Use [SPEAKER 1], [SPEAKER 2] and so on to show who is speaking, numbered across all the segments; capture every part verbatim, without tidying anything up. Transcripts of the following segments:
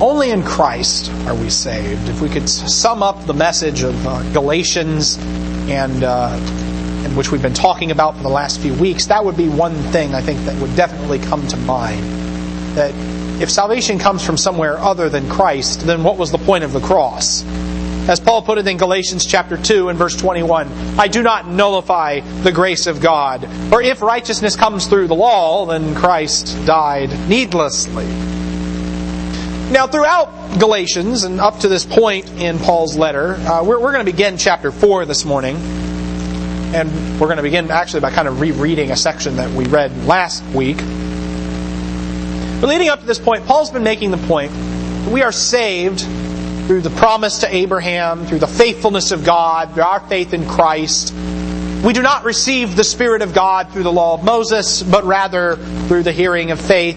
[SPEAKER 1] Only in Christ are we saved. If we could sum up the message of uh, Galatians, and, uh, and which we've been talking about for the last few weeks, that would be one thing I think that would definitely come to mind. That if salvation comes from somewhere other than Christ, then what was the point of the cross? As Paul put it in Galatians chapter two and verse twenty-one, I do not nullify the grace of God. For if righteousness comes through the law, then Christ died needlessly. Now, throughout Galatians, and up to this point in Paul's letter, uh, we're, we're going to begin chapter four this morning. And we're going to begin actually by kind of rereading a section that we read last week. But leading up to this point, Paul's been making the point that we are saved through the promise to Abraham, through the faithfulness of God, through our faith in Christ. We do not receive the Spirit of God through the law of Moses, but rather through the hearing of faith.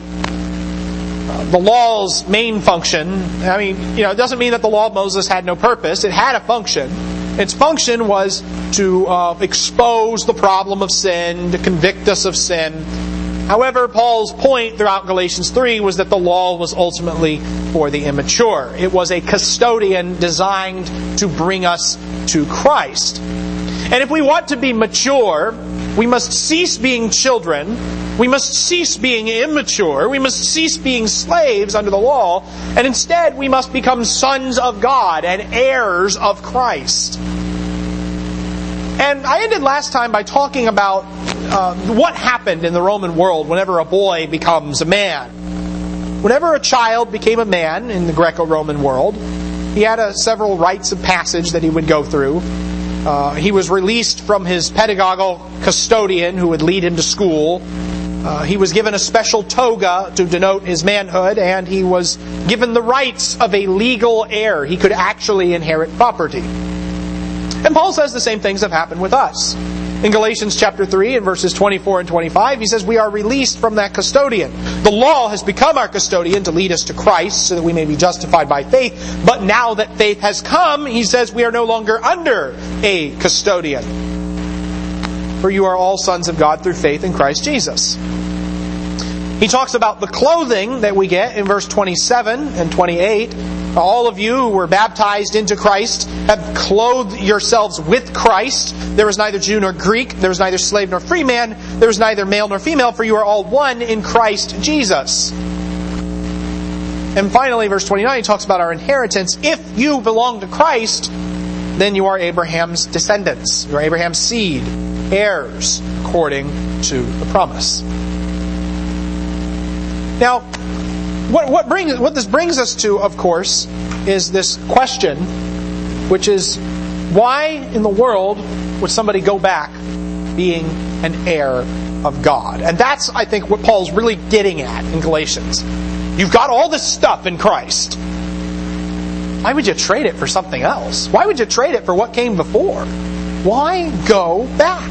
[SPEAKER 1] The law's main function, I mean, you know, it doesn't mean that the law of Moses had no purpose. It had a function. Its function was to uh, expose the problem of sin, to convict us of sin. However, Paul's point throughout Galatians three was that the law was ultimately for the immature. It was a custodian designed to bring us to Christ. And if we want to be mature, we must cease being children. We must cease being immature. We must cease being slaves under the law. And instead, we must become sons of God and heirs of Christ. And I ended last time by talking about uh, what happened in the Roman world whenever a boy becomes a man. Whenever a child became a man in the Greco-Roman world, he had a, several rites of passage that he would go through. Uh, he was released from his pedagogical custodian who would lead him to school. Uh, he was given a special toga to denote his manhood, and he was given the rights of a legal heir. He could actually inherit property. And Paul says the same things have happened with us. In Galatians chapter three, in verses twenty-four and twenty-five, he says we are released from that custodian. The law has become our custodian to lead us to Christ so that we may be justified by faith. But now that faith has come, he says we are no longer under a custodian. For you are all sons of God through faith in Christ Jesus. He talks about the clothing that we get in verse twenty-seven and twenty-eight. All of you who were baptized into Christ have clothed yourselves with Christ. There is neither Jew nor Greek. There is neither slave nor free man. There is neither male nor female, for you are all one in Christ Jesus. And finally, verse twenty-nine, he talks about our inheritance. If you belong to Christ, then you are Abraham's descendants. You are Abraham's seed, heirs according to the promise. Now, What, what, brings, what this brings us to, of course, is this question, which is, why in the world would somebody go back being an heir of God? And that's, I think, what Paul's really getting at in Galatians. You've got all this stuff in Christ. Why would you trade it for something else? Why would you trade it for what came before? Why go back?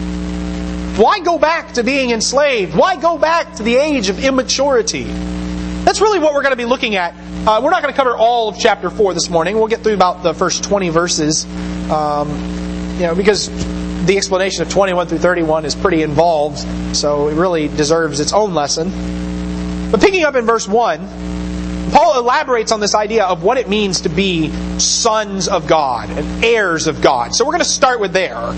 [SPEAKER 1] Why go back to being enslaved? Why go back to the age of immaturity? That's really what we're going to be looking at. Uh, we're not going to cover all of chapter four this morning. We'll get through about the first twenty verses. Um, you know, because the explanation of twenty-one through thirty-one is pretty involved, so it really deserves its own lesson. But picking up in verse one, Paul elaborates on this idea of what it means to be sons of God and heirs of God. So we're going to start with there.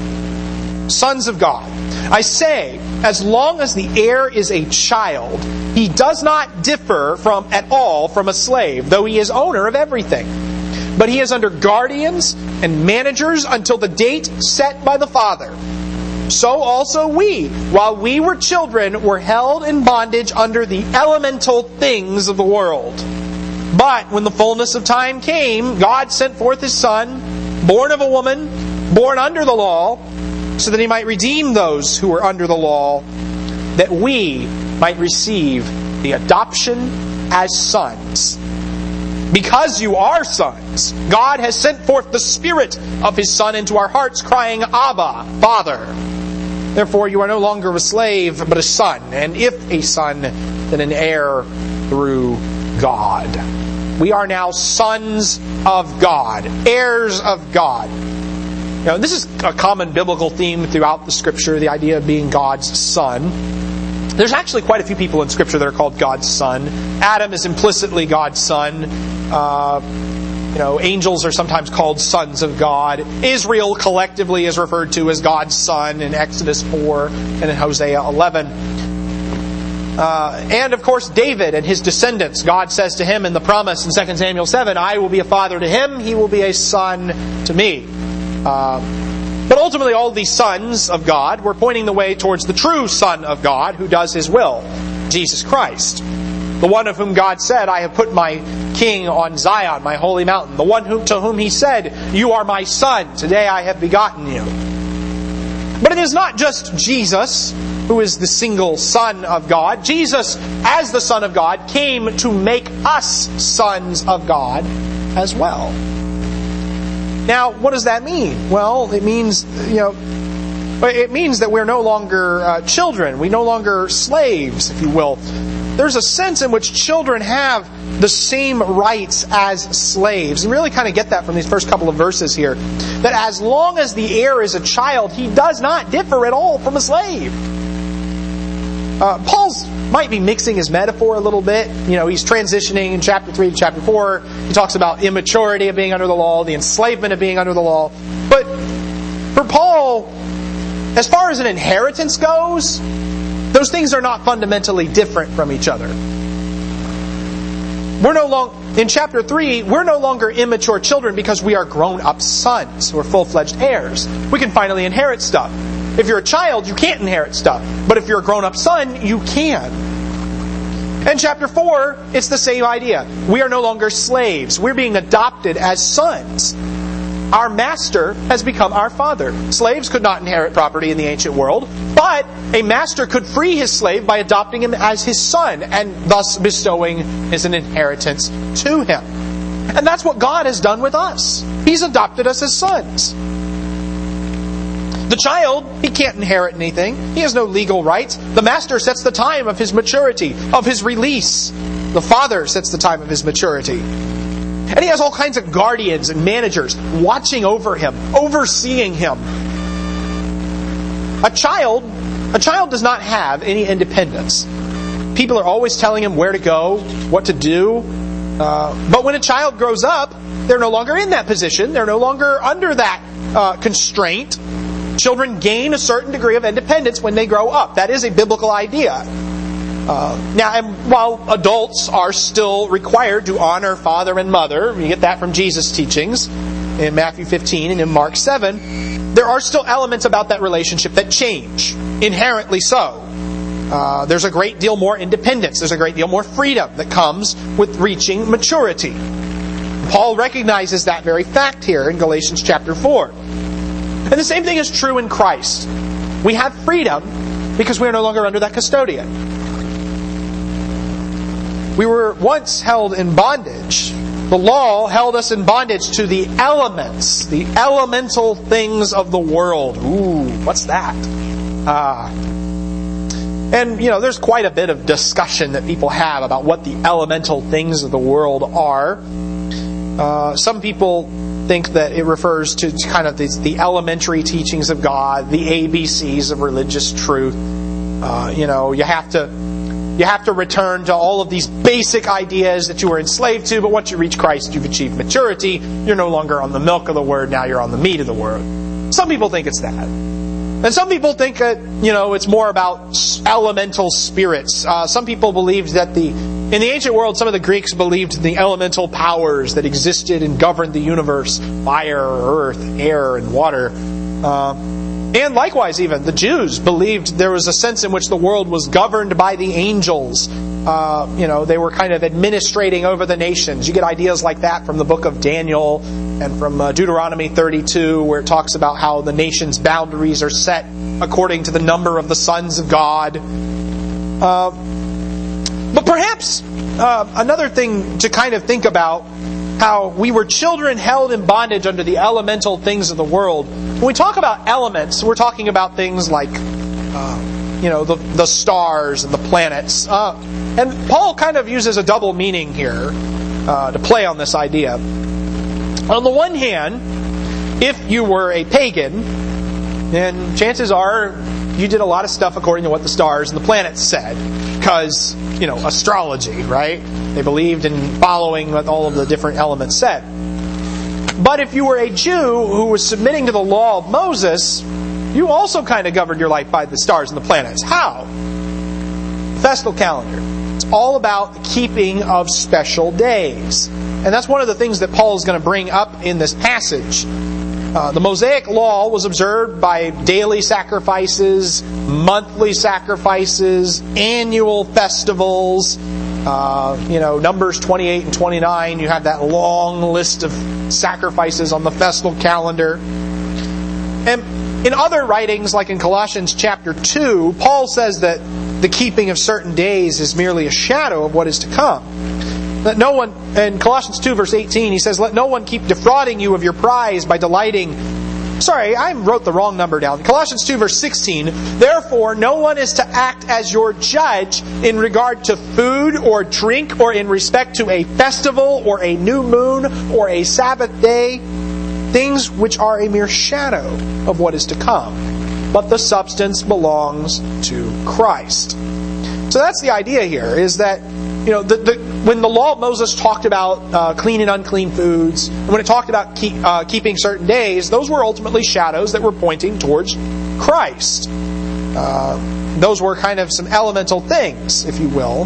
[SPEAKER 1] Sons of God. I say, as long as the heir is a child, he does not differ from at all from a slave, though he is owner of everything. But he is under guardians and managers until the date set by the father. So also we, while we were children, were held in bondage under the elemental things of the world. But when the fullness of time came, God sent forth His Son, born of a woman, born under the law, so that He might redeem those who were under the law, that we might receive the adoption as sons. Because you are sons, God has sent forth the Spirit of His Son into our hearts, crying, Abba, Father. Therefore you are no longer a slave, but a son. And if a son, then an heir through God. We are now sons of God, heirs of God. You know, this is a common biblical theme throughout the Scripture, the idea of being God's son. There's actually quite a few people in Scripture that are called God's son. Adam is implicitly God's son. Uh, you know, angels are sometimes called sons of God. Israel collectively is referred to as God's son in Exodus four and in Hosea eleven. Uh, and of course, David and his descendants. God says to him in the promise in Second Samuel seven, I will be a father to him, he will be a son to me. Uh, But ultimately, all these sons of God were pointing the way towards the true Son of God who does His will, Jesus Christ. The one of whom God said, I have put my King on Zion, my holy mountain. The one who, to whom He said, you are my Son, today I have begotten you. But it is not just Jesus who is the single Son of God. Jesus, as the Son of God, came to make us sons of God as well. Now, what does that mean? Well, it means, you know, it means that we're no longer uh, children. We no longer slaves, if you will. There's a sense in which children have the same rights as slaves. And really kind of get that from these first couple of verses here. That as long as the heir is a child, he does not differ at all from a slave. Uh, Paul's might be mixing his metaphor a little bit. You know, he's transitioning in chapter three to chapter four. He talks about immaturity of being under the law, the enslavement of being under the law. But for Paul, as far as an inheritance goes, those things are not fundamentally different from each other. We're no longer, in chapter three, we're no longer immature children because we are grown-up sons. We're full-fledged heirs. We can finally inherit stuff. If you're a child, you can't inherit stuff. But if you're a grown-up son, you can. And chapter four, it's the same idea. We are no longer slaves. We're being adopted as sons. Our master has become our father. Slaves could not inherit property in the ancient world, but a master could free his slave by adopting him as his son and thus bestowing as an inheritance to him. And that's what God has done with us. He's adopted us as sons. The child, he can't inherit anything. He has no legal rights. The master sets the time of his maturity, of his release. The father sets the time of his maturity. And he has all kinds of guardians and managers watching over him, overseeing him. A child, a child does not have any independence. People are always telling him where to go, what to do. Uh, but when a child grows up, they're no longer in that position. They're no longer under that uh, constraint. Children gain a certain degree of independence when they grow up. That is a biblical idea. Uh, now, and while adults are still required to honor father and mother, you get that from Jesus' teachings in Matthew fifteen and in Mark seven, there are still elements about that relationship that change, inherently so. Uh, there's a great deal more independence. There's a great deal more freedom that comes with reaching maturity. Paul recognizes that very fact here in Galatians chapter four. And the same thing is true in Christ. We have freedom because we are no longer under that custodian. We were once held in bondage. The law held us in bondage to the elements, the elemental things of the world. Ooh, what's that? Ah. And, you know, there's quite a bit of discussion that people have about what the elemental things of the world are. Uh, some people think that it refers to kind of the, the elementary teachings of God, the A B Cs of religious truth. Uh, you know, you have to you have to return to all of these basic ideas that you were enslaved to, but once you reach Christ, you've achieved maturity. You're no longer on the milk of the Word, now you're on the meat of the Word. Some people think it's that. And some people think that, you know, it's more about elemental spirits. Uh, some people believed that the, in the ancient world, some of the Greeks believed in the elemental powers that existed and governed the universe. Fire, earth, air, and water. Uh, and likewise even, the Jews believed there was a sense in which the world was governed by the angels. Uh, you know, they were kind of administrating over the nations. You get ideas like that from the book of Daniel and from uh, Deuteronomy thirty-two, where it talks about how the nation's boundaries are set according to the number of the sons of God. Uh, but perhaps uh, another thing to kind of think about, how we were children held in bondage under the elemental things of the world. When we talk about elements, we're talking about things like uh, you know, the, the stars and the planets. Uh, and Paul kind of uses a double meaning here uh, to play on this idea. On the one hand, if you were a pagan, And chances are you did a lot of stuff according to what the stars and the planets said. Because, you know, astrology, right? They believed in following what all of the different elements said. But if you were a Jew who was submitting to the law of Moses, you also kind of governed your life by the stars and the planets. How? Festal calendar. It's all about the keeping of special days. And that's one of the things that Paul is going to bring up in this passage. Uh, the Mosaic law was observed by daily sacrifices, monthly sacrifices, annual festivals. Uh, you know, Numbers twenty-eight and twenty-nine, you have that long list of sacrifices on the festal calendar. And in other writings, like in Colossians chapter two, Paul says that the keeping of certain days is merely a shadow of what is to come. Let no one, in Colossians two verse eighteen, he says, "Let no one keep defrauding you of your prize by delighting..." Sorry, I wrote the wrong number down. Colossians two verse sixteen, "Therefore no one is to act as your judge in regard to food or drink or in respect to a festival or a new moon or a Sabbath day, things which are a mere shadow of what is to come. But the substance belongs to Christ." So that's the idea here, is that, you know, the, the, when the law of Moses talked about uh, clean and unclean foods, and when it talked about keep, uh, keeping certain days, those were ultimately shadows that were pointing towards Christ. Uh, those were kind of some elemental things, if you will.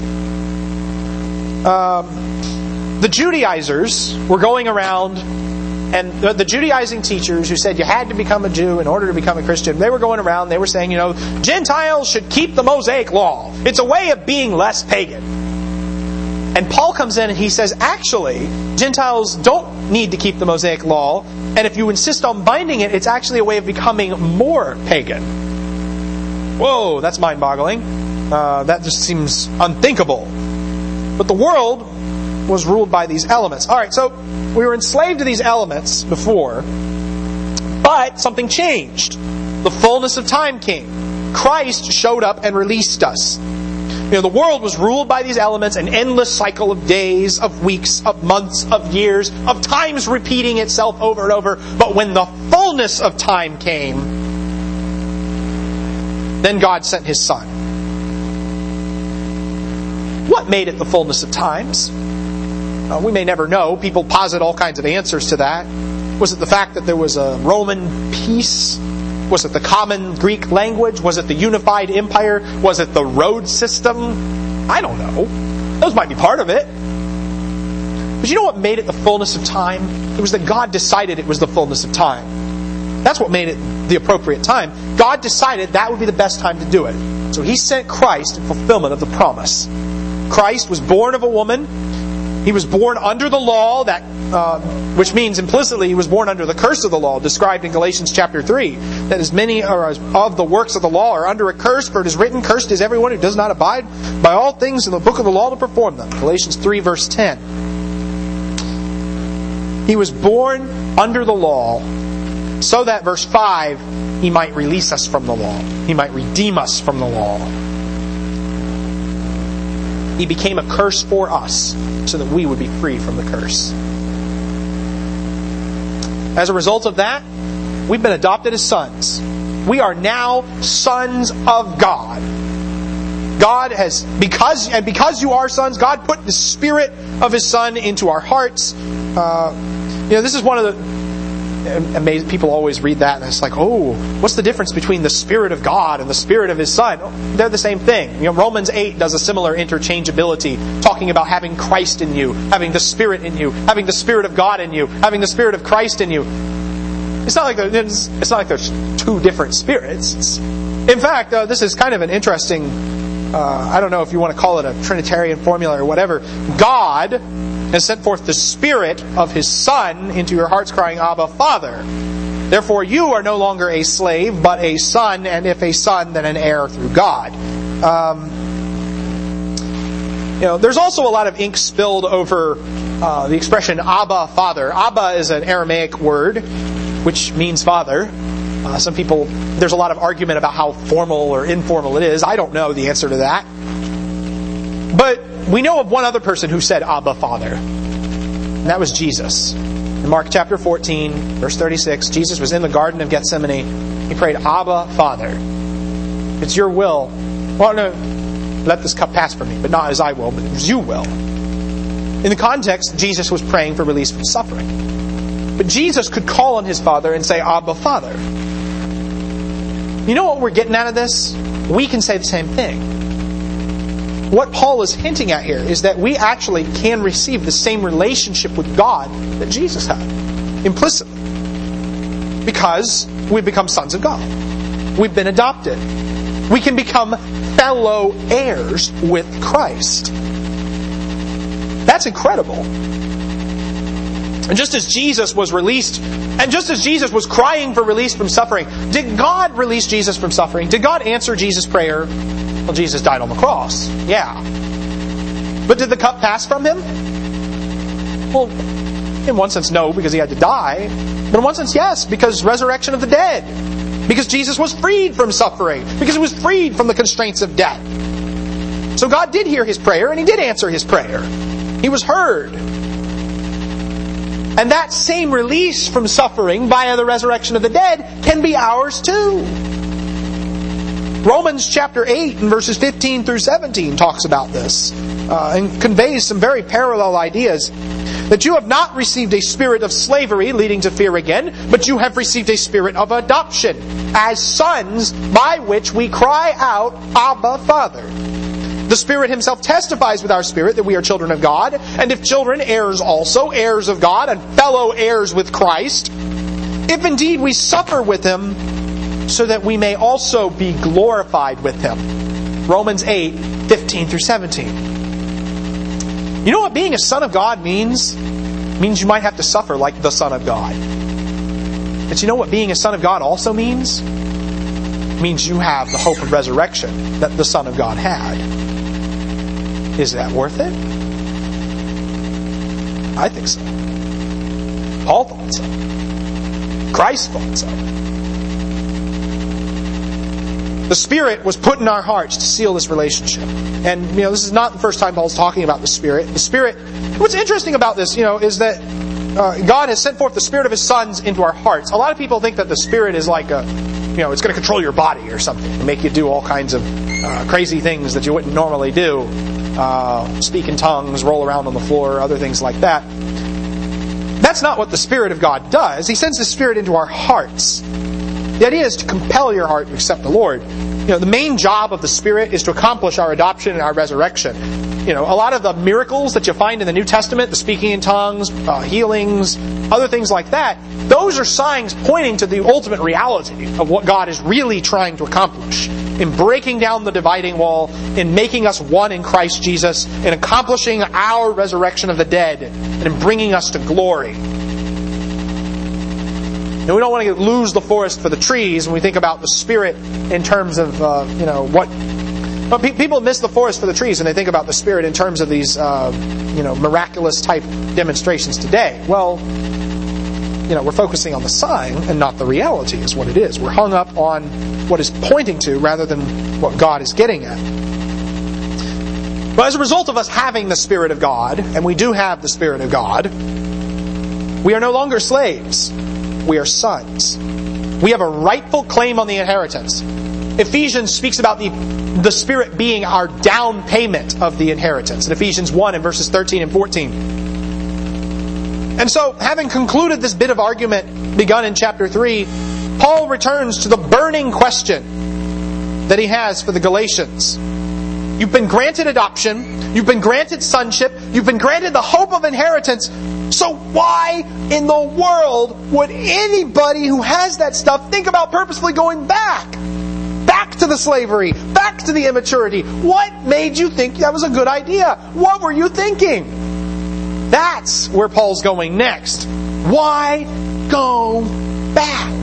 [SPEAKER 1] Um, the Judaizers were going around, and the, the Judaizing teachers who said you had to become a Jew in order to become a Christian, they were going around, they were saying, you know, Gentiles should keep the Mosaic law. It's a way of being less pagan. And Paul comes in and he says, actually, Gentiles don't need to keep the Mosaic law, and if you insist on binding it, it's actually a way of becoming more pagan. Whoa, that's mind-boggling. Uh, that just seems unthinkable. But the world was ruled by these elements. Alright, so we were enslaved to these elements before, but something changed. The fullness of time came. Christ showed up and released us. You know, the world was ruled by these elements, an endless cycle of days, of weeks, of months, of years, of times repeating itself over and over. But when the fullness of time came, then God sent His Son. What made it the fullness of times? Uh, we may never know. People posit all kinds of answers to that. Was it the fact that there was a Roman peace? Was it the common Greek language? Was it the unified empire? Was it the road system? I don't know. Those might be part of it. But you know what made it the fullness of time? It was that God decided it was the fullness of time. That's what made it the appropriate time. God decided that would be the best time to do it. So He sent Christ in fulfillment of the promise. Christ was born of a woman. He was born under the law, that, uh, which means implicitly He was born under the curse of the law, described in Galatians chapter three. That as many are as of the works of the law are under a curse, for it is written, "Cursed is everyone who does not abide by all things in the book of the law to perform them." Galatians three verse ten. He was born under the law so that, verse five, He might release us from the law. He might redeem us from the law. He became a curse for us so that we would be free from the curse. As a result of that, we've been adopted as sons. We are now sons of God. God has, because and because you are sons, God put the Spirit of His Son into our hearts. Uh, you know, this is one of the amazing. People always read that and it's like, oh, what's the difference between the Spirit of God and the Spirit of His Son? They're the same thing. You know, Romans eight does a similar interchangeability, talking about having Christ in you, having the Spirit in you, having the Spirit of God in you, having the Spirit of Christ in you. It's not like there's, it's not like there's two different spirits. It's, in fact, uh, this is kind of an interesting, uh, I don't know if you want to call it a Trinitarian formula or whatever. God has sent forth the Spirit of His Son into your hearts, crying, "Abba, Father." Therefore you are no longer a slave, but a son, and if a son, then an heir through God. Um, you know, there's also a lot of ink spilled over uh, the expression "Abba, Father." Abba is an Aramaic word, which means father. Uh, some people, there's a lot of argument about how formal or informal it is. I don't know the answer to that. But we know of one other person who said "Abba, Father." And that was Jesus. In Mark chapter fourteen, verse thirty-six, Jesus was in the Garden of Gethsemane. He prayed, Abba, Father. It's your will. Well, no, let this cup pass from me, but not as I will, but as you will. In the context, Jesus was praying for release from suffering. But Jesus could call on his Father and say, Abba, Father. You know what we're getting out of this? We can say the same thing. What Paul is hinting at here is that we actually can receive the same relationship with God that Jesus had, implicitly. Because we've become sons of God. We've been adopted. We can become fellow heirs with Christ. That's incredible. And just as Jesus was released, and just as Jesus was crying for release from suffering, did God release Jesus from suffering? Did God answer Jesus' prayer? Well, Jesus died on the cross. Yeah. But did the cup pass from him? Well, in one sense, no, because he had to die. But in one sense, yes, because resurrection of the dead. Because Jesus was freed from suffering. Because he was freed from the constraints of death. So God did hear his prayer, and he did answer his prayer. He was heard. And that same release from suffering via the resurrection of the dead can be ours too. Romans chapter eight and verses fifteen through seventeen talks about this uh, and conveys some very parallel ideas. That you have not received a spirit of slavery leading to fear again, but you have received a spirit of adoption as sons, by which we cry out, Abba, Father. The Spirit Himself testifies with our spirit that we are children of God, and if children, heirs also, heirs of God, and fellow heirs with Christ, if indeed we suffer with Him, so that we may also be glorified with Him. Romans eight, fifteen through seventeen. You know what being a son of God means? It means you might have to suffer like the Son of God. But you know what being a son of God also means? It means you have the hope of resurrection that the Son of God had. Is that worth it? I think so. Paul thought so. Christ thought so. The Spirit was put in our hearts to seal this relationship. And, you know, this is not the first time Paul's talking about the Spirit. The Spirit, what's interesting about this, you know, is that uh, God has sent forth the Spirit of His sons into our hearts. A lot of people think that the Spirit is like a, you know, it's going to control your body or something and make you do all kinds of uh, crazy things that you wouldn't normally do. Uh, speak in tongues, roll around on the floor, other things like that. That's not what the Spirit of God does. He sends the Spirit into our hearts. The idea is to compel your heart to accept the Lord. You know, the main job of the Spirit is to accomplish our adoption and our resurrection. You know, a lot of the miracles that you find in the New Testament, the speaking in tongues, uh, healings, other things like that, those are signs pointing to the ultimate reality of what God is really trying to accomplish in breaking down the dividing wall, in making us one in Christ Jesus, in accomplishing our resurrection of the dead, and in bringing us to glory. And we don't want to lose the forest for the trees when we think about the Spirit in terms of, uh, you know, what... But pe- people miss the forest for the trees and they think about the Spirit in terms of these, uh, you know, miraculous type demonstrations today. Well, you know, we're focusing on the sign and not the reality is what it is. We're hung up on what it's pointing to rather than what God is getting at. But as a result of us having the Spirit of God, and we do have the Spirit of God, we are no longer slaves. We are sons. We have a rightful claim on the inheritance. Ephesians speaks about the, the Spirit being our down payment of the inheritance. In Ephesians one in verses thirteen and fourteen. And so, having concluded this bit of argument begun in chapter three, Paul returns to the burning question that he has for the Galatians. You've been granted adoption. You've been granted sonship. You've been granted the hope of inheritance. So why in the world would anybody who has that stuff think about purposefully going back? Back to the slavery. Back to the immaturity. What made you think that was a good idea? What were you thinking? That's where Paul's going next. Why go back?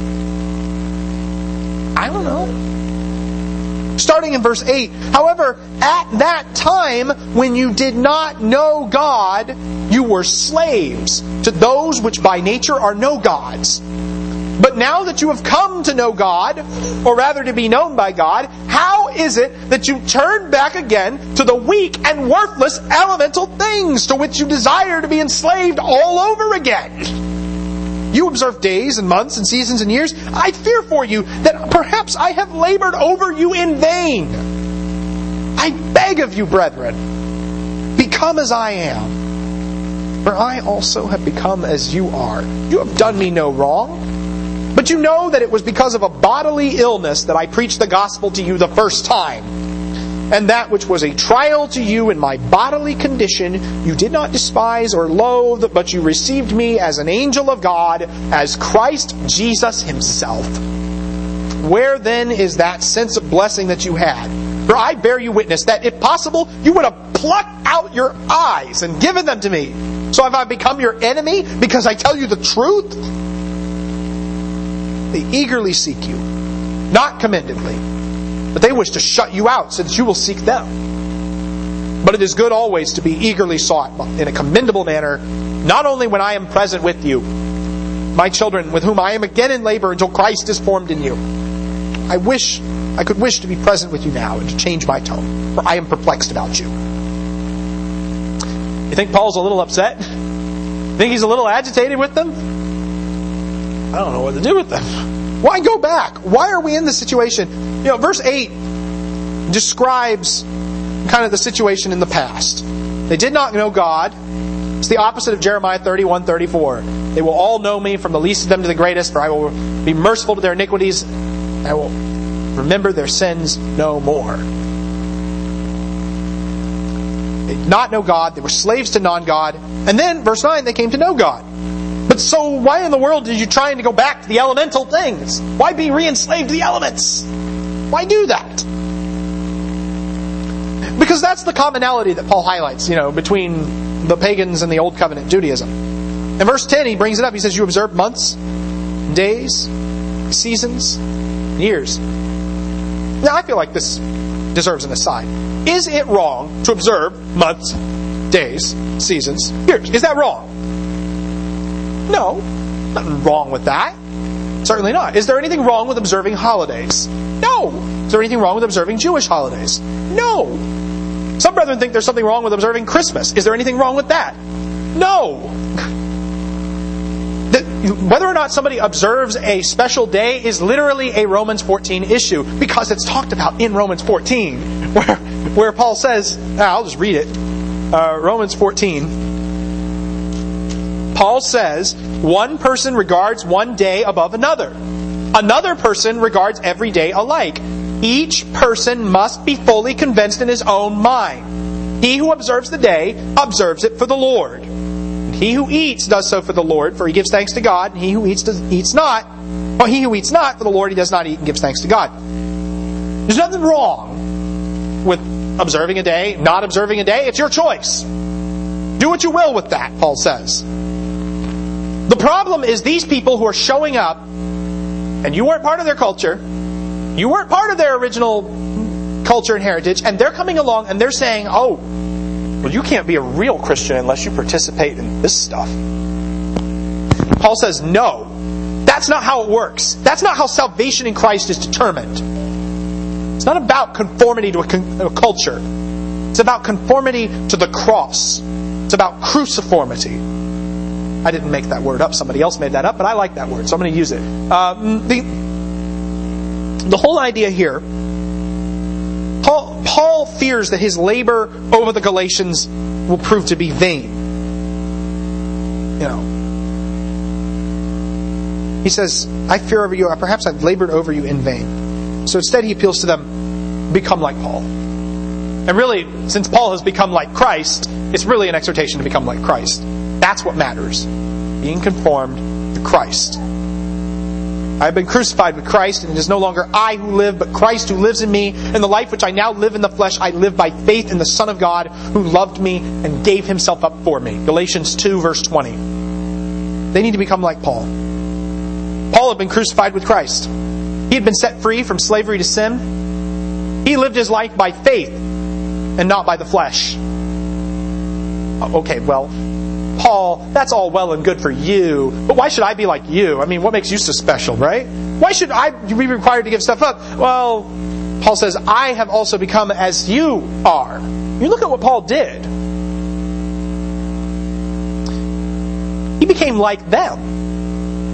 [SPEAKER 1] I don't know. Starting in verse eight, however, at that time when you did not know God, you were slaves to those which by nature are no gods. But now that you have come to know God, or rather to be known by God, how is it that you turn back again to the weak and worthless elemental things to which you desire to be enslaved all over again? You observe days and months and seasons and years. I fear for you that perhaps I have labored over you in vain. I beg of you, brethren, become as I am, for I also have become as you are. You have done me no wrong, but you know that it was because of a bodily illness that I preached the gospel to you the first time. And that which was a trial to you in my bodily condition, you did not despise or loathe, but you received me as an angel of God, as Christ Jesus Himself. Where then is that sense of blessing that you had? For I bear you witness that, if possible, you would have plucked out your eyes and given them to me. So have I become your enemy because I tell you the truth? They eagerly seek you, not commendedly. But they wish to shut you out so that you will seek them. But it is good always to be eagerly sought in a commendable manner, not only when I am present with you, my children, with whom I am again in labor until Christ is formed in you. I wish, I could wish to be present with you now and to change my tone, for I am perplexed about you. You think Paul's a little upset? You think he's a little agitated with them? I don't know what to do with them. Why go back? Why are we in this situation? You know, verse eight describes kind of the situation in the past. They did not know God. It's the opposite of Jeremiah thirty-one thirty-four. They will all know me, from the least of them to the greatest, for I will be merciful to their iniquities. I will remember their sins no more. They did not know God. They were slaves to non-God. And then, verse nine, they came to know God. But so why in the world did you try to go back to the elemental things? Why be re-enslaved to the elements? Why do that? Because that's the commonality that Paul highlights, you know, between the pagans and the Old Covenant Judaism. In verse ten, he brings it up. He says, you observe months, days, seasons, years. Now, I feel like this deserves an aside. Is it wrong to observe months, days, seasons, years? Is that wrong? No. Nothing wrong with that. Certainly not. Is there anything wrong with observing holidays? No. Is there anything wrong with observing Jewish holidays? No. Some brethren think there's something wrong with observing Christmas. Is there anything wrong with that? No. Whether or not somebody observes a special day is literally a Romans fourteen issue, because it's talked about in Romans fourteen, where, where Paul says, I'll just read it, uh, Romans fourteen, Paul says, one person regards one day above another. Another person regards every day alike. Each person must be fully convinced in his own mind. He who observes the day observes it for the Lord. And he who eats does so for the Lord, for he gives thanks to God. And he who eats does, eats not, or he who eats not for the Lord, he does not eat and gives thanks to God. There's nothing wrong with observing a day, not observing a day. It's your choice. Do what you will with that, Paul says. The problem is these people who are showing up, and you weren't part of their culture, you weren't part of their original culture and heritage, and they're coming along and they're saying, oh, well, you can't be a real Christian unless you participate in this stuff. Paul says, no, that's not how it works. That's not how salvation in Christ is determined. It's not about conformity to a, con- a culture. It's about conformity to the cross. It's about cruciformity. I didn't make that word up. Somebody else made that up, but I like that word, so I'm going to use it. Uh, the, the whole idea here, Paul, Paul fears that his labor over the Galatians will prove to be vain. You know, he says, I fear over you, perhaps I've labored over you in vain. So instead he appeals to them, become like Paul. And really, since Paul has become like Christ, it's really an exhortation to become like Christ. That's what matters. Being conformed to Christ. I have been crucified with Christ, and it is no longer I who live, but Christ who lives in me. And the life which I now live in the flesh, I live by faith in the Son of God, who loved me and gave Himself up for me. Galatians two, verse twenty. They need to become like Paul. Paul had been crucified with Christ. He had been set free from slavery to sin. He lived his life by faith and not by the flesh. Okay, well, Paul, that's all well and good for you, but why should I be like you? I mean, what makes you so special, right? Why should I be required to give stuff up? Well, Paul says, I have also become as you are. You look at what Paul did. He became like them.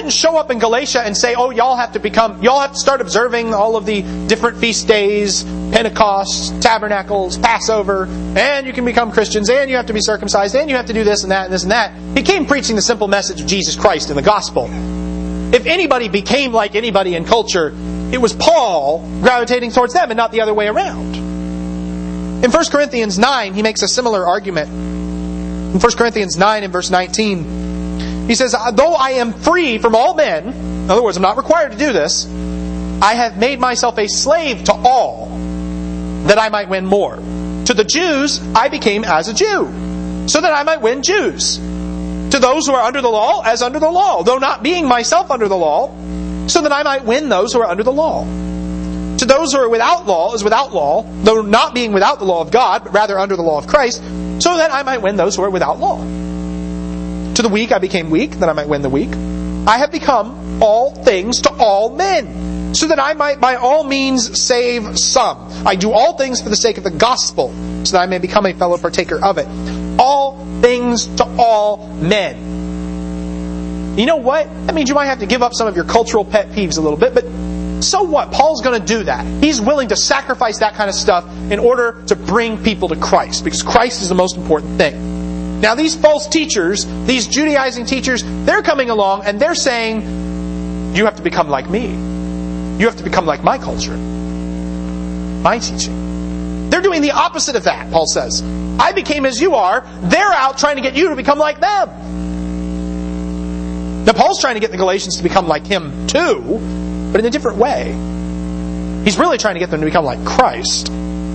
[SPEAKER 1] didn't show up in Galatia and say, oh, y'all have to become, y'all have to start observing all of the different feast days, Pentecost, Tabernacles, Passover, and you can become Christians, and you have to be circumcised, and you have to do this and that and this and that. He came preaching the simple message of Jesus Christ in the gospel. If anybody became like anybody in culture, it was Paul gravitating towards them and not the other way around. In First Corinthians nine, he makes a similar argument. In First Corinthians nine and verse nineteen, he says, though I am free from all men, in other words, I'm not required to do this, I have made myself a slave to all, that I might win more. To the Jews, I became as a Jew, so that I might win Jews. To those who are under the law, as under the law, though not being myself under the law, so that I might win those who are under the law. To those who are without law, as without law, though not being without the law of God, but rather under the law of Christ, so that I might win those who are without law. To the weak I became weak, that I might win the weak. I have become all things to all men, so that I might by all means save some. I do all things for the sake of the gospel, so that I may become a fellow partaker of it. All things to all men. You know what? That means you might have to give up some of your cultural pet peeves a little bit, but so what? Paul's going to do that. He's willing to sacrifice that kind of stuff in order to bring people to Christ, because Christ is the most important thing. Now these false teachers, these Judaizing teachers, they're coming along and they're saying, you have to become like me. You have to become like my culture, my teaching. They're doing the opposite of that, Paul says. I became as you are. They're out trying to get you to become like them. Now Paul's trying to get the Galatians to become like him too, but in a different way. He's really trying to get them to become like Christ.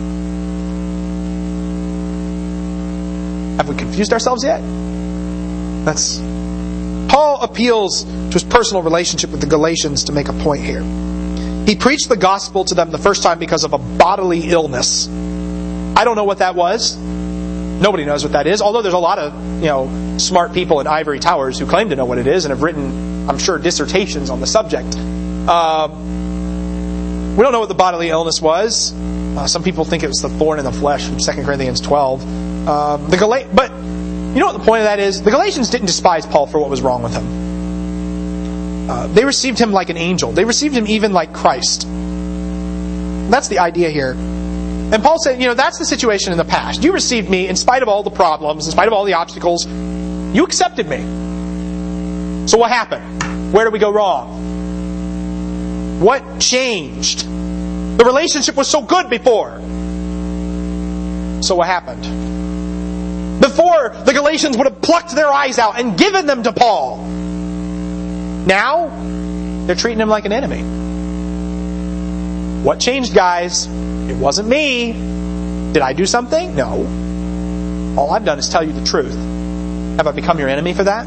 [SPEAKER 1] Have we confused ourselves yet? That's Paul appeals to his personal relationship with the Galatians to make a point here. He preached the gospel to them the first time because of a bodily illness. I don't know what that was. Nobody knows what that is. Although there's a lot of, you know, smart people in ivory towers who claim to know what it is and have written, I'm sure, dissertations on the subject. Uh, we don't know what the bodily illness was. Uh, some people think it was the thorn in the flesh from Second Corinthians twelve. Uh, the Gal- but you know what the point of that is? The Galatians didn't despise Paul for what was wrong with him. Uh, they received him like an angel. They received him even like Christ. That's the idea here. And Paul said, you know, that's the situation in the past. You received me in spite of all the problems, in spite of all the obstacles. You accepted me. So what happened? Where did we go wrong? What changed? The relationship was so good before. So what happened? Before, the Galatians would have plucked their eyes out and given them to Paul. Now, they're treating him like an enemy. What changed, guys? It wasn't me. Did I do something? No. All I've done is tell you the truth. Have I become your enemy for that?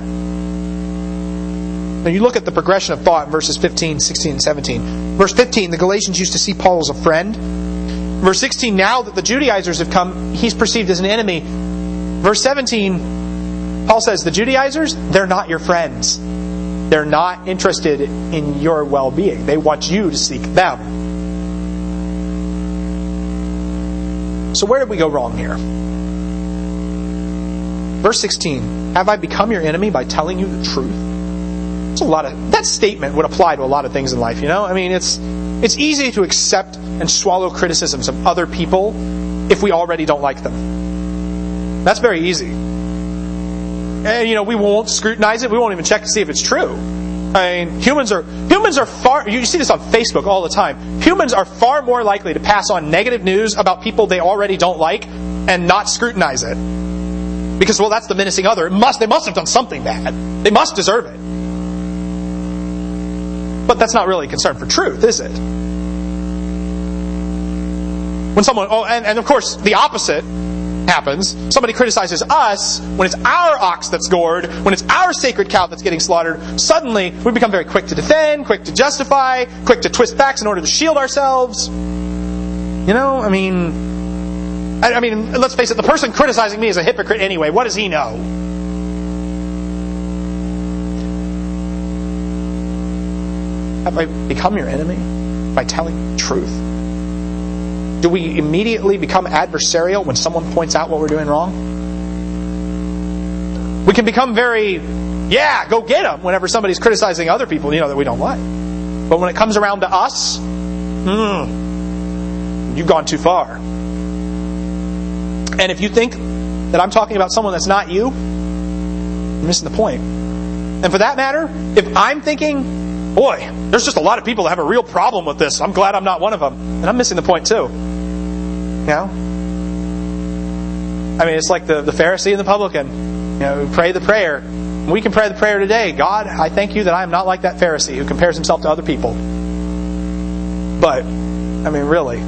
[SPEAKER 1] Now you look at the progression of thought in verses fifteen, sixteen, and seventeen. Verse fifteen, the Galatians used to see Paul as a friend. Verse sixteen, now that the Judaizers have come, he's perceived as an enemy. Verse seventeen, Paul says, the Judaizers, they're not your friends. They're not interested in your well-being. They want you to seek them. So where did we go wrong here? Verse sixteen, have I become your enemy by telling you the truth? It's a lot of, that statement would apply to a lot of things in life, you know? I mean, it's it's easy to accept and swallow criticisms of other people if we already don't like them. That's very easy. And, you know, we won't scrutinize it. We won't even check to see if it's true. I mean, humans are humans are far, you see this on Facebook all the time. Humans are far more likely to pass on negative news about people they already don't like and not scrutinize it. Because, well, that's the menacing other. It must, they must have done something bad. They must deserve it. But that's not really a concern for truth, is it? When someone, oh, and, and of course, the opposite happens. Somebody criticizes us when it's our ox that's gored, when it's our sacred cow that's getting slaughtered. Suddenly, we become very quick to defend, quick to justify, quick to twist facts in order to shield ourselves. You know, I mean, I, I mean, let's face it, the person criticizing me is a hypocrite anyway. What does he know? Have I become your enemy by telling the truth? Do we immediately become adversarial when someone points out what we're doing wrong? We can become very yeah, go get them whenever somebody's criticizing other people, you know, that we don't like. But when it comes around to us, hmm, you've gone too far. And if you think that I'm talking about someone that's not you, you're missing the point. And for that matter, if I'm thinking, boy, there's just a lot of people that have a real problem with this, I'm glad I'm not one of them, and I'm missing the point too. You know? I mean, it's like the, the Pharisee and the publican. You know, who pray the prayer. We can pray the prayer today. God, I thank you that I am not like that Pharisee who compares himself to other people. But, I mean, really,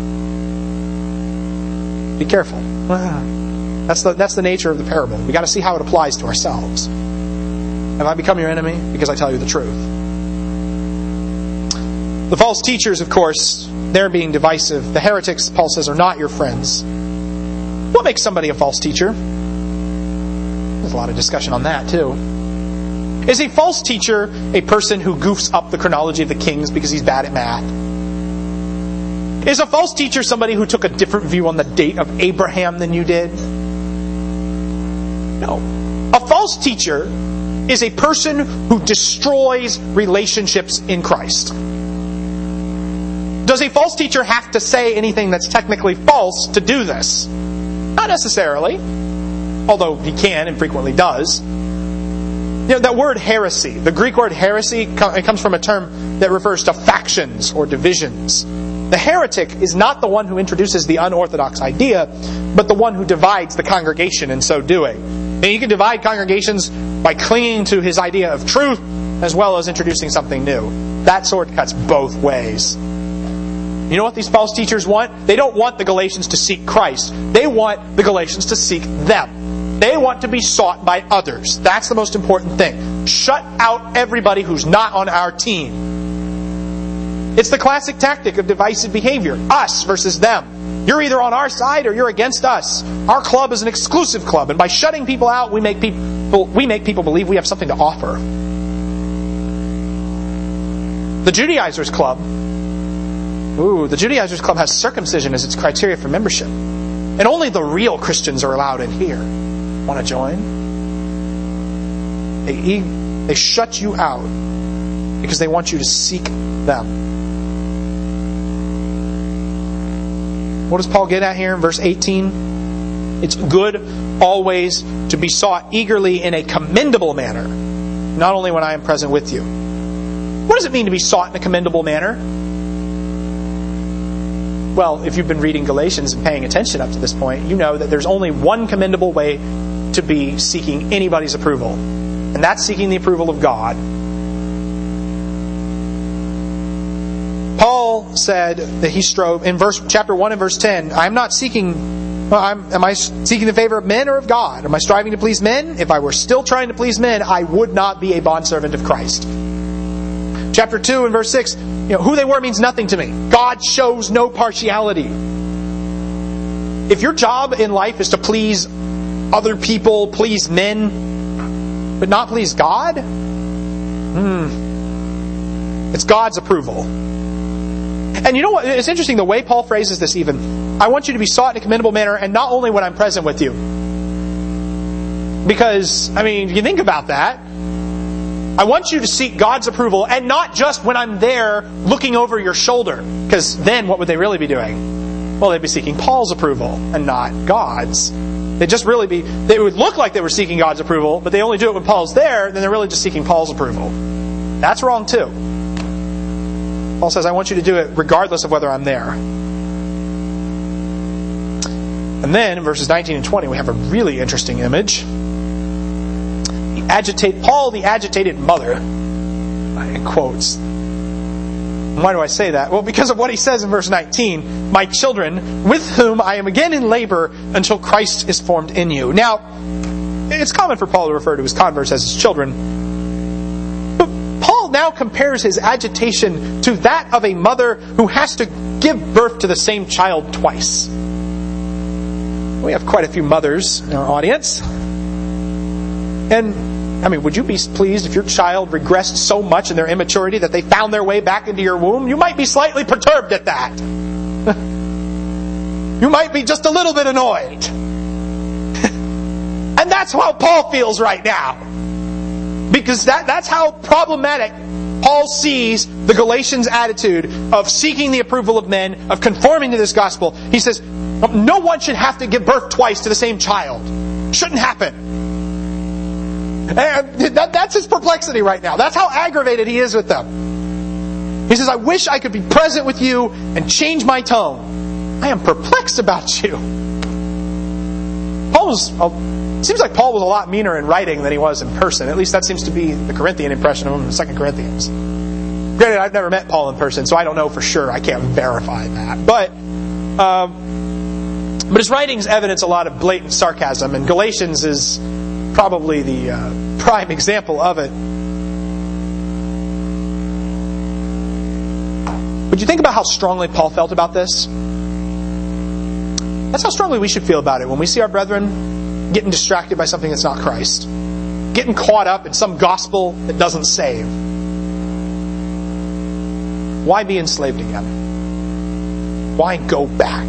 [SPEAKER 1] be careful. That's the that's the nature of the parable. We got to see how it applies to ourselves. Have I become your enemy because I tell you the truth? The false teachers, of course, they're being divisive. The heretics, Paul says, are not your friends. What makes somebody a false teacher? There's a lot of discussion on that, too. Is a false teacher a person who goofs up the chronology of the kings because he's bad at math? Is a false teacher somebody who took a different view on the date of Abraham than you did? No. A false teacher is a person who destroys relationships in Christ. Does a false teacher have to say anything that's technically false to do this? Not necessarily. Although he can and frequently does. You know, that word heresy, the Greek word heresy, it comes from a term that refers to factions or divisions. The heretic is not the one who introduces the unorthodox idea, but the one who divides the congregation in so doing. And you can divide congregations by clinging to his idea of truth as well as introducing something new. That sword cuts both ways. You know what these false teachers want? They don't want the Galatians to seek Christ. They want the Galatians to seek them. They want to be sought by others. That's the most important thing. Shut out everybody who's not on our team. It's the classic tactic of divisive behavior. Us versus them. You're either on our side or you're against us. Our club is an exclusive club, and by shutting people out, we make people we make people believe we have something to offer. The Judaizers Club. Ooh, the Judaizers Club has circumcision as its criteria for membership. And only the real Christians are allowed in here. Want to join? They, they shut you out because they want you to seek them. What does Paul get at here in verse eighteen? It's good always to be sought eagerly in a commendable manner, not only when I am present with you. What does it mean to be sought in a commendable manner? Well, if you've been reading Galatians and paying attention up to this point, you know that there's only one commendable way to be seeking anybody's approval. And that's seeking the approval of God. Paul said that he strove, in verse chapter one and verse ten, I'm not seeking, well, I'm, am I seeking the favor of men or of God? Am I striving to please men? If I were still trying to please men, I would not be a bondservant of Christ. Chapter two and verse six, you know, who they were means nothing to me. God shows no partiality. If your job in life is to please other people, please men, but not please God, hmm, it's God's approval. And you know what? It's interesting the way Paul phrases this even. I want you to be sought in a commendable manner, and not only when I'm present with you. Because, I mean, if you think about that, I want you to seek God's approval, and not just when I'm there looking over your shoulder. Because then what would they really be doing? Well, they'd be seeking Paul's approval, and not God's. They'd just really be, they would look like they were seeking God's approval, but they only do it when Paul's there, then they're really just seeking Paul's approval. That's wrong too. Paul says, I want you to do it regardless of whether I'm there. And then in verses nineteen and twenty, we have a really interesting image. The agitate, Paul, the agitated mother, in quotes. Why do I say that? Well, because of what he says in verse nineteen, my children, with whom I am again in labor until Christ is formed in you. Now, it's common for Paul to refer to his converts as his children. Paul now compares his agitation to that of a mother who has to give birth to the same child twice. We have quite a few mothers in our audience. And, I mean, would you be pleased if your child regressed so much in their immaturity that they found their way back into your womb? You might be slightly perturbed at that. You might be just a little bit annoyed. And that's how Paul feels right now. Because that, that's how problematic Paul sees the Galatians' attitude of seeking the approval of men, of conforming to this gospel. He says, no one should have to give birth twice to the same child. Shouldn't happen. And that, that's his perplexity right now. That's how aggravated he is with them. He says, I wish I could be present with you and change my tone. I am perplexed about you. Paul was, it seems like Paul was a lot meaner in writing than he was in person. At least that seems to be the Corinthian impression of him in Second Corinthians. Granted, I've never met Paul in person, so I don't know for sure. I can't verify that. But, um, but his writings evidence a lot of blatant sarcasm, and Galatians is probably the uh, prime example of it. Would you think about how strongly Paul felt about this? That's how strongly we should feel about it when we see our brethren getting distracted by something that's not Christ, getting caught up in some gospel that doesn't save. Why be enslaved together? Why go back?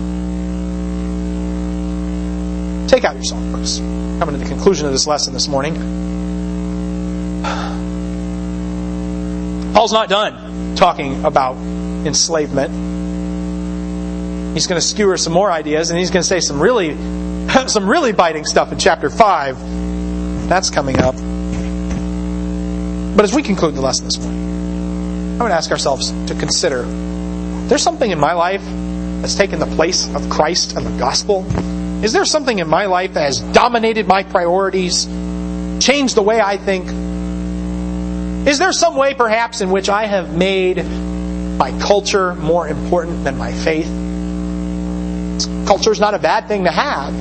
[SPEAKER 1] Take out your songbooks. Coming to the conclusion of this lesson this morning. Paul's not done talking about enslavement. He's going to skewer some more ideas, and he's going to say some really, some really biting stuff in chapter five. That's coming up. But as we conclude the lesson this morning, I'm going to ask ourselves to consider: there's something in my life that's taken the place of Christ and the gospel? Is there something in my life that has dominated my priorities, changed the way I think? Is there some way, perhaps, in which I have made my culture more important than my faith? Culture is not a bad thing to have.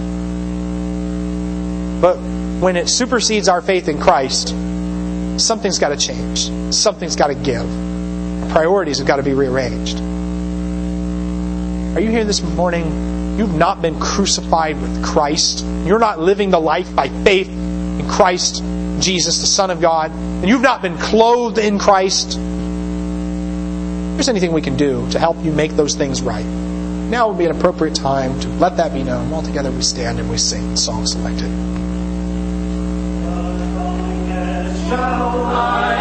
[SPEAKER 1] But when it supersedes our faith in Christ, something's got to change. Something's got to give. Priorities have got to be rearranged. Are you here this morning? You've not been crucified with Christ. You're not living the life by faith in Christ Jesus, the Son of God. And you've not been clothed in Christ. If there's anything we can do to help you make those things right, now would be an appropriate time to let that be known. While together we stand and we sing the song selected. Shall I